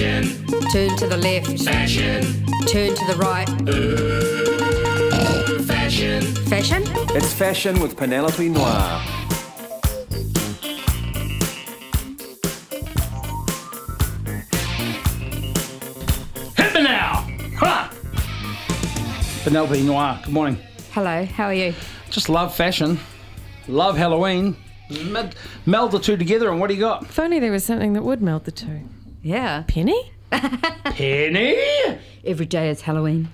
Fashion. Turn to the left. Fashion. Turn to the right. Fashion. Fashion? It's Fashion with Penelope Noir. Hit me now! Ha! Penelope Noir, good morning. Hello, how are you? Just love fashion. Love Halloween. Meld the two together, and what do you got? If only there was something that would meld the two. Yeah. Penny? Penny? Every day is Halloween.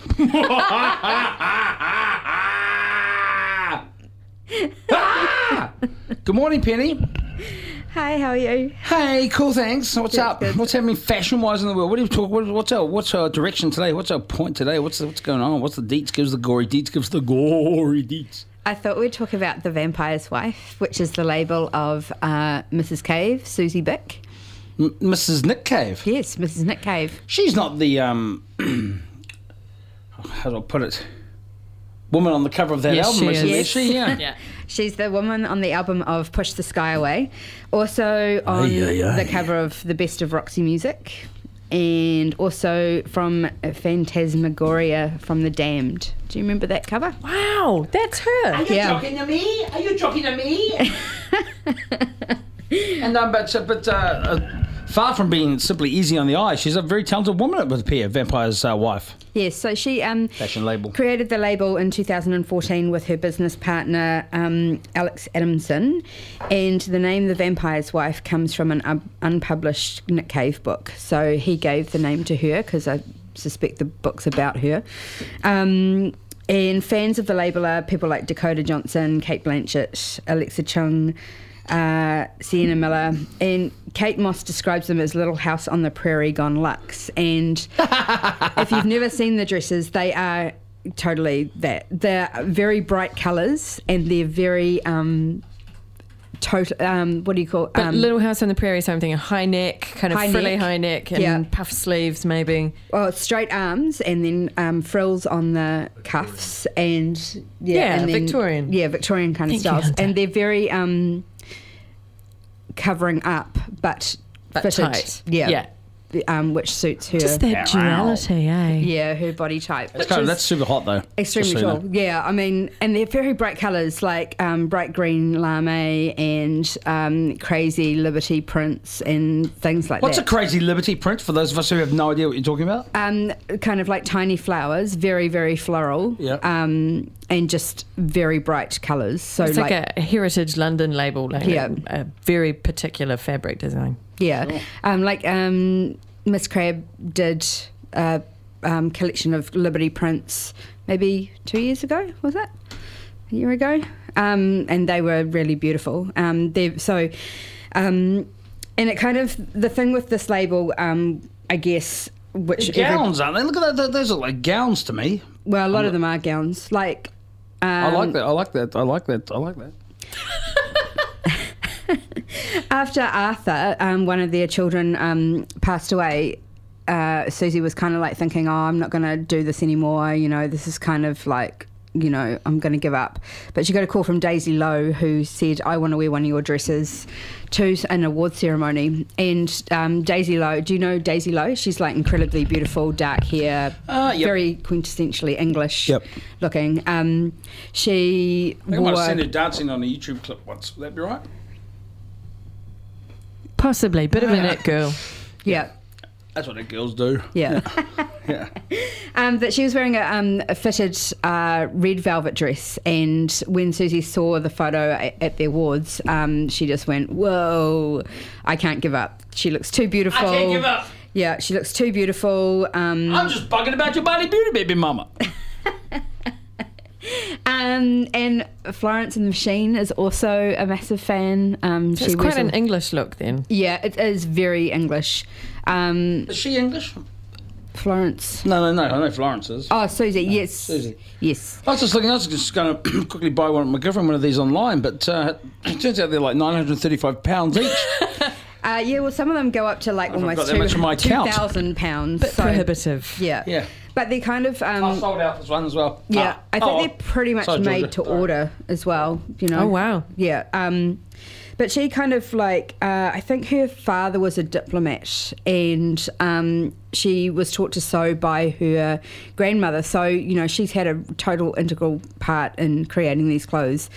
Good morning, Penny. Hi, how are you? Hey, cool, thanks. What's up? good. What's happening fashion-wise in the world? What are you talking? What's our direction today? What's our point today? What's going on? What's the deets? Gives the gory deets. Gives the gory deets. I thought we'd talk about The Vampire's Wife, which is the label of Mrs. Cave, Susie Bick. Mrs. Nick Cave. Yes, Mrs. Nick Cave. She's not the how do I put it? Woman on the cover of that Yes, album, she isn't is. she? Yeah. Yeah. She's the woman on the album of Push the Sky Away. Also on the cover of The Best of Roxy Music. And also from Phantasmagoria from The Damned. Do you remember that cover? Wow, that's her. Yeah. Talking to me? Are you talking to me? And far from being simply easy on the eye, she's a very talented woman with Pierre, Vampire's wife. Yes, so she Fashion label. created the label in 2014 with her business partner Alex Adamson, and the name The Vampire's Wife comes from an unpublished Nick Cave book. So he gave the name to her because I suspect the book's about her. And fans of the label are people like Dakota Johnson, Kate Blanchett, Alexa Chung, Sienna Miller, and Kate Moss describes them as Little House on the Prairie gone luxe. And if you've never seen the dresses, they are totally that. They're very bright colours, and they're very what do you call? But Little House on the Prairie, something a high neck, kind of High frilly neck. high neck, and Yeah. puff sleeves maybe. Well, straight arms, and then frills on the cuffs, and Yeah, and then, Victorian. Yeah, Victorian kind of Thank you, styles, Hunter. and they're very covering up, but fitted. tight. Yeah. Which suits her. Just that duality, eh? Yeah, her body type. That's, which is that's super hot, though. extremely Just so you tall. know. Yeah, I mean, and they're very bright colours, like bright green lame and crazy Liberty prints and things like What's a that. crazy Liberty print for those of us who have no idea what you're talking about? Kind of like tiny flowers, very, very floral. Yeah. And just very bright colours. So It's like a Heritage London label, like Yeah. a very particular fabric design. yeah, Miss Crab did a collection of Liberty prints maybe 2 years ago. Was that a year ago? And they were really beautiful. And it kind of the thing with this label, I guess, which Gowns, aren't they? Look at that. Those are like gowns to me. well, a lot of them are gowns. Like I like that. I like that. I like that. I like that. after Arthur, one of their children, passed away, Susie was kind of like thinking, oh, I'm not going to do this anymore. You know, this is kind of like, you know, I'm going to give up. But she got a call from Daisy Lowe, who said, I want to wear one of your dresses to an award ceremony. And Daisy Lowe, do you know Daisy Lowe? She's like incredibly beautiful, dark hair, Yep. very quintessentially English Yep. looking. She I think I might wore... have seen her dancing on a YouTube clip once. Would that be right? Possibly, bit of a net girl. Yeah. That's what the girls do. Yeah. Yeah. But she was wearing a fitted red velvet dress, and when Susie saw the photo at the awards, she just went, whoa, I can't give up. She looks too beautiful. I can't give up. Yeah, she looks too beautiful. I'm just bugging about your body beauty, baby mama. And Florence and the Machine is also a massive fan. So it's quite an English look then. Yeah, it is very English. Is she English? Florence. No. I know Florence is. Oh, Susie, yes. Susie. Yes. I was just looking. I was just going to quickly buy my girlfriend one of these online, but it turns out they're like £935 each. Yeah, well, some of them go up to like I've got almost that much on my account. £2,000. Bit prohibitive. Yeah. Yeah. But they're kind of... I sold out this one as well. yeah, I think Oh, they're pretty much sorry, made Georgia. to Sorry. order as well, you know. Oh, wow. Yeah. But she kind of like, I think her father was a diplomat, and she was taught to sew by her grandmother. So, you know, she's had a total integral part in creating these clothes.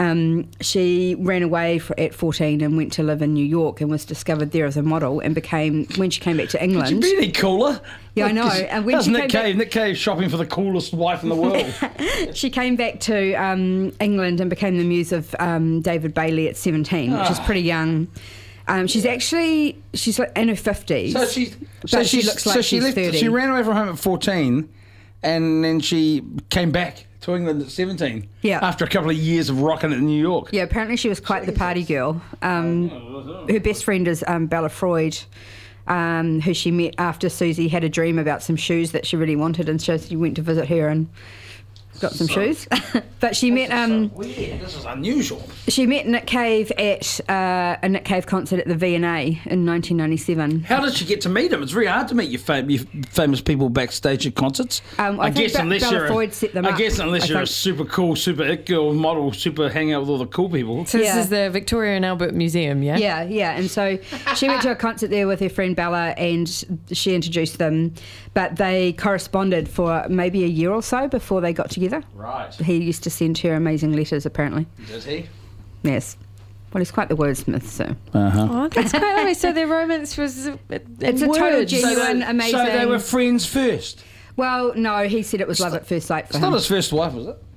She ran away at 14 and went to live in New York and was discovered there as a model and became, when she came back to England... Could you be any cooler? Yeah, I know. And when that's Nick Cave. Nick Cave shopping for the coolest wife in the world. She came back to England and became the muse of David Bailey at 17, which is pretty young. She's like in her 50s. She looks like she's 30. She ran away from home at 14, and then she came back to England at 17. Yeah. After a couple of years of rocking it in New York. Yeah, apparently she was quite the party girl. Her best friend is Bella Freud, who she met after Susie had a dream about some shoes that she really wanted, and so she went to visit her and got some shoes. But she met... weird. This is unusual. She met Nick Cave at a Nick Cave concert at the V&A in 1997. How did she get to meet him? It's very hard to meet your famous people backstage at concerts. I guess unless Bella Freud set them up. I guess unless you're a super cool, super it girl model, super hang out with all the cool people. So this is the Victoria and Albert Museum, yeah? Yeah. And so she went to a concert there with her friend Bella, and she introduced them. But they corresponded for maybe a year or so before they got together. Right. He used to send her amazing letters, apparently. Does he? Yes. Well, he's quite the wordsmith, so. Oh, that's quite lovely. So their romance was it's a total genuine, amazing. So they were friends first? Well, no, he said it was love at first sight for him. It's not his first wife, was it?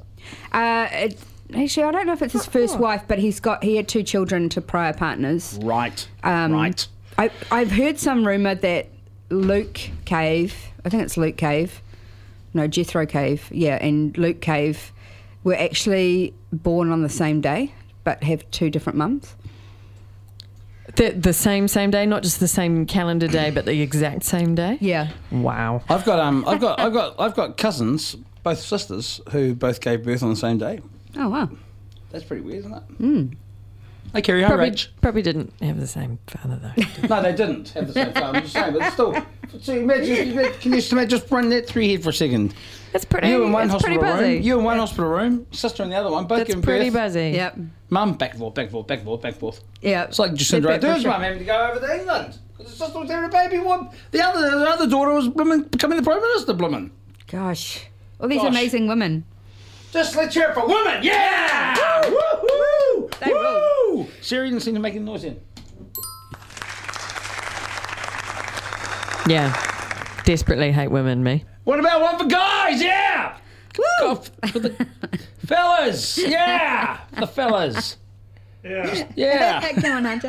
Actually, I don't know if it's his first wife, but he had 2 children to prior partners. Right. Right. I've heard some rumour that Luke Cave, I think it's Luke Cave, no, Jethro Cave, yeah, and Luke Cave were actually born on the same day, but have 2 different mums. The same day, not just the same calendar day, but the exact same day. Yeah. Wow. I've got cousins, both sisters, who both gave birth on the same day. Oh wow. That's pretty weird, isn't it? Hey, Kerry, hi, Rach. Probably didn't have the same father, though. No, they didn't have the same father. I'm just saying, but still. So can you just run that through your head for a second? It's pretty. You in one hospital pretty busy. room. You in one hospital room. Sister in the other one. Both giving birth. That's pretty busy. Yep. Mum, back and forth. Yeah. It's like Jacinda Ardern's mum having to go over to England because the sister was having a baby. The other daughter was becoming the Prime Minister. Bloomin'. Gosh. All these amazing women. Just let's cheer for women. Yeah! Woo! They Woo! Siri didn't seem to make any noise in. Yeah. Desperately hate women, me. What about one for guys? Yeah! Woo! For the fellas! Yeah! The fellas. Yeah. Come on,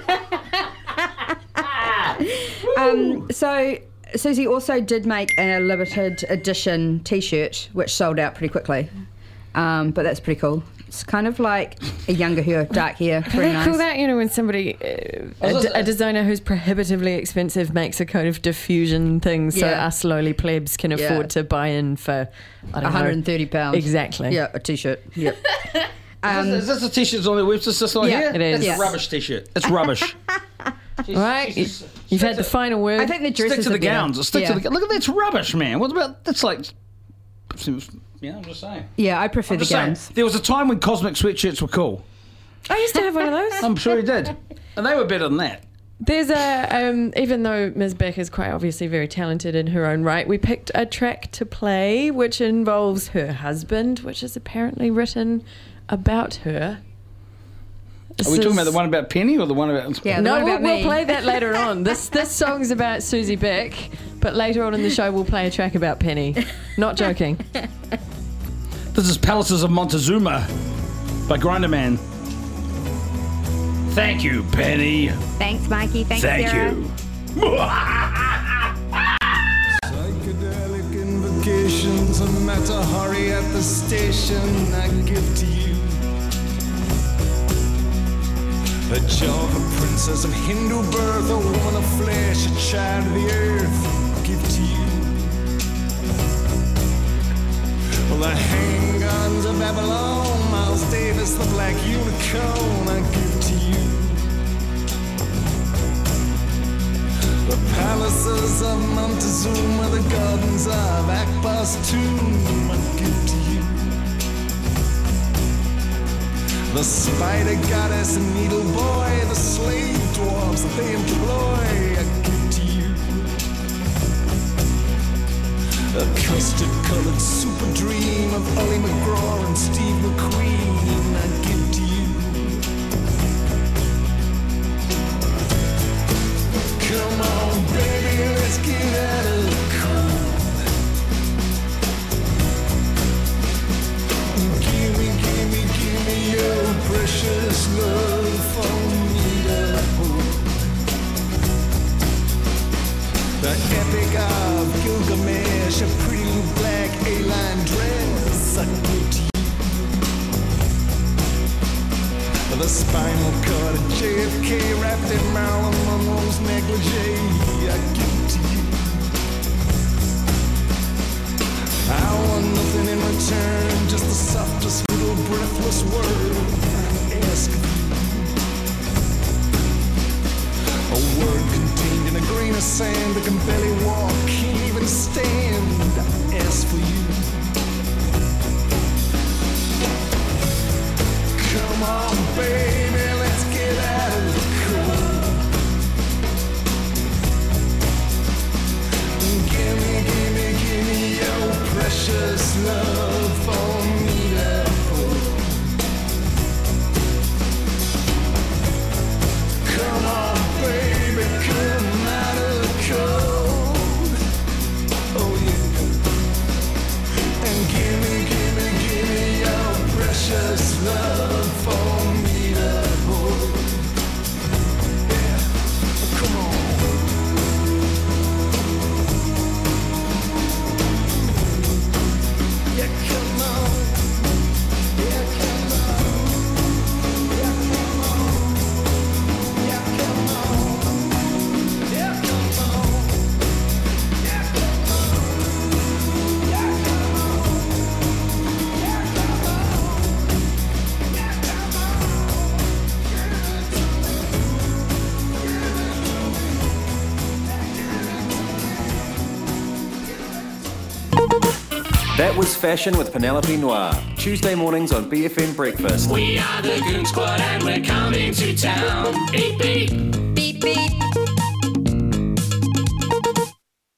Hunter. So Susie also did make a limited edition T-shirt, which sold out pretty quickly. But that's pretty cool. It's kind of like a younger her, dark hair. Very nice. Cool that, when somebody, a designer who's prohibitively expensive makes a kind of diffusion thing so us lowly plebs can afford to buy in for, I don't know, £130. Exactly. Yeah, a T-shirt. Yep. Is this a T-shirt that's on their website? Is this not here? It is. It's a rubbish T-shirt. It's rubbish. Right? You've had the final word. I think the dresses Stick to the gowns. Look at that. It's rubbish, man. What about... That's like... Yeah, I'm just saying. Yeah, I prefer the gowns. There was a time when cosmic sweatshirts were cool. I used to have one of those. I'm sure you did. And they were better than that. There's a, even though Ms. Beck is quite obviously very talented in her own right, we picked a track to play which involves her husband, which is apparently written about her. Are we talking about the one about Penny or the one about... Yeah, no, about we'll me. play that later on. This song's about Susie Beck, but later on in the show we'll play a track about Penny. Not joking. This is Palaces of Montezuma by Grinderman. Thank you, Penny. Thanks, Mikey. Thanks, Thank Sarah. you. Psychedelic invocations, a Matahari at the station I give to you. A Java princess of Hindu birth, a woman of flesh, a child of the earth, give to you. Well, the handguns of Babylon, Miles Davis, the black unicorn, I give to you. The palaces of Montezuma, the gardens of Akbar's tomb, I give to you. The spider goddess and needle boy, the slave dwarves that they employ, I give to you. A custard-colored super dream of Ollie McGraw and Steve McQueen, I give to you. Come on, baby, let's get out of the cold. Give me your precious love for me to hold. The epic of Gilgamesh, a pretty little black A-line dress, I give to you. The spinal cord of JFK wrapped in Marilyn Monroe's negligee, I give to you. I want nothing in return, just the softest little breathless word I ask of you. A word contained in a grain of sand that can barely walk, can't even stand, I ask for you. Come on, baby, let's get out of the cold. Give me your precious love for me to hold. Come on, baby, come out of the cold. Oh yeah. And give me your precious love for me to hold. Yeah, come on. Yeah, come on. Yeah, come on. Yeah, come on. Yeah, come on. Yeah, come on. Yeah, come on. Yeah, come on. Yeah, come on. Yeah, come That was Fashion with Penelope Noir. Tuesday mornings on BFM Breakfast. We are the Goon Squad and we're coming to town. Beep, beep. Beep, beep.